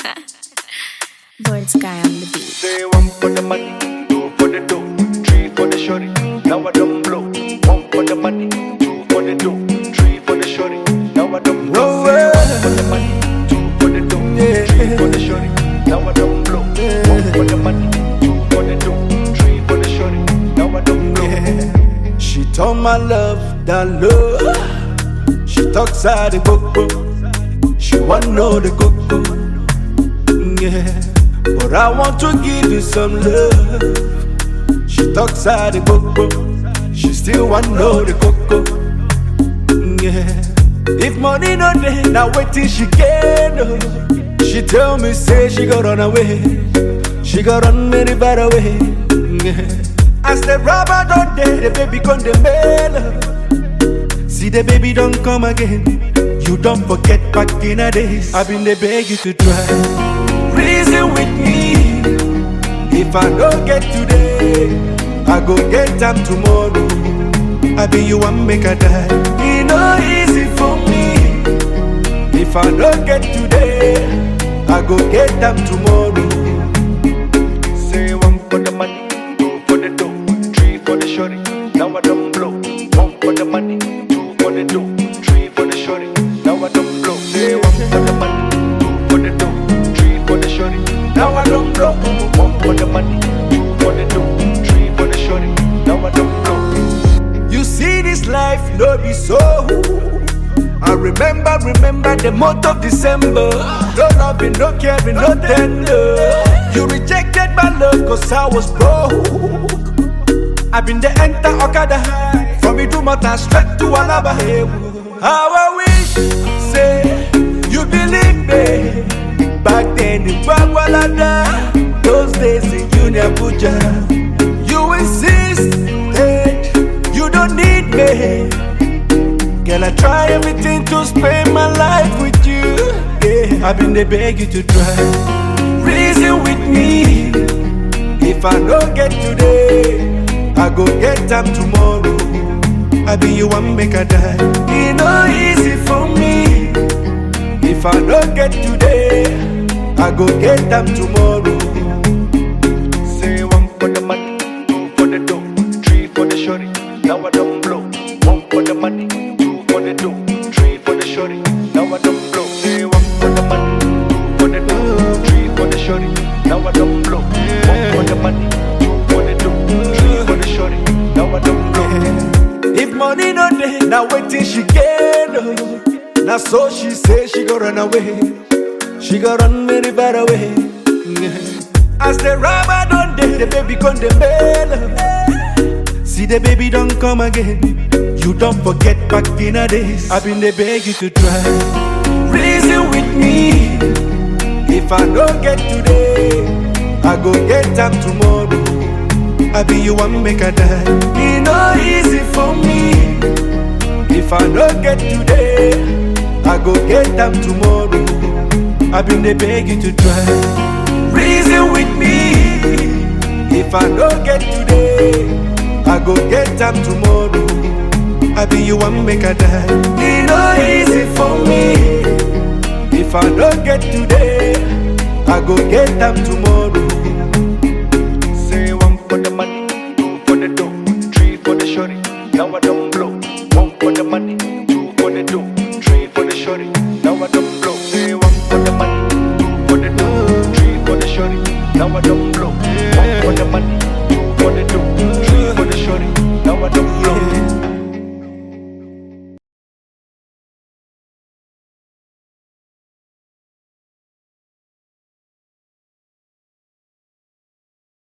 Bird Sky on the beat. Say one for the money, two for the dough, three for the shorty. Now I don't blow. One for the money, two for the dough, three for the shorty. Now I don't blow. Say one for the money, two for the dough, three for the shorty. Now I don't blow. One for the money, two for the dough, three for the shorty. Now I don't blow. She told my love that love. She talks out the coco. She want know the coco. Yeah, but I want to give you some love. She talks out the coco. She still want know the coco. Yeah, if money no day, now wait till she get. She tell me say she got run away. She got run very far away. Yeah. As the rubber don't day, the baby gone the mail. See the baby don't come again. You don't forget back in the days. I've been the beg you to try. Reason with me. If I don't get today, I go get them tomorrow. I be you and make a die. It no easy for me. If I don't get today, I go get them tomorrow. Say one for the money, two for the dough, three for the shorty. Now I don't blow. One for the money, two for the dough, three for the shorty. Now I don't blow. Say one for the money, two for the dough, three for the shorty. Now I don't blow. One for the money, two for the dough, three for the shorty. Now I don't blow. You see this life, no be so. I remember the month of December. No loving, no caring, no tender. You rejected my love cause I was broke. I've been the enter Okada high. From Idumota straight to Alaba. How I wish, say, you believe me. Back then in Bagwalada, those days in Junior Abuja. You insisted, you don't need me. Girl, I try everything to spend my life with you. Yeah, I've been the beg you to try. Reason with me. If I don't get today, I go get them tomorrow. I be you and make a die. It no easy for me. If I don't get today, I go get them tomorrow. Say one for the money, two for the dough, three for the shorty. Now I don't blow. One for the money, two for the dough, three for the shorty. Now I don't blow. Say one for the money, two for the dough, three for the shorty. Now I don't blow. One for the money, two for the dough, three for the shorty. Now I don't blow. If money no day, now wait till she get. Now so she say she go run away. She go run very far away. As the rubber don't day, the baby gone the mail. See the baby don't come again. You don't forget back in the days. I've been the beg you to try. Reason with me. If I don't get today, I go get them tomorrow. I be you and make a die. It no easy for me. If I don't get today, I go get them tomorrow. I've been the beg you to try. Reason with me. If I don't get today, I go get them tomorrow. I be you and make a die. It no easy for me. If I don't get today, I go get them tomorrow. Say one for the money, two for the dough, three for the shorty. Now I don't blow. One for the money, two for the dough, three for the shorty. Now I don't blow. Say one for the money, two for the dough, three for the shorty. Now I don't blow. One for the money.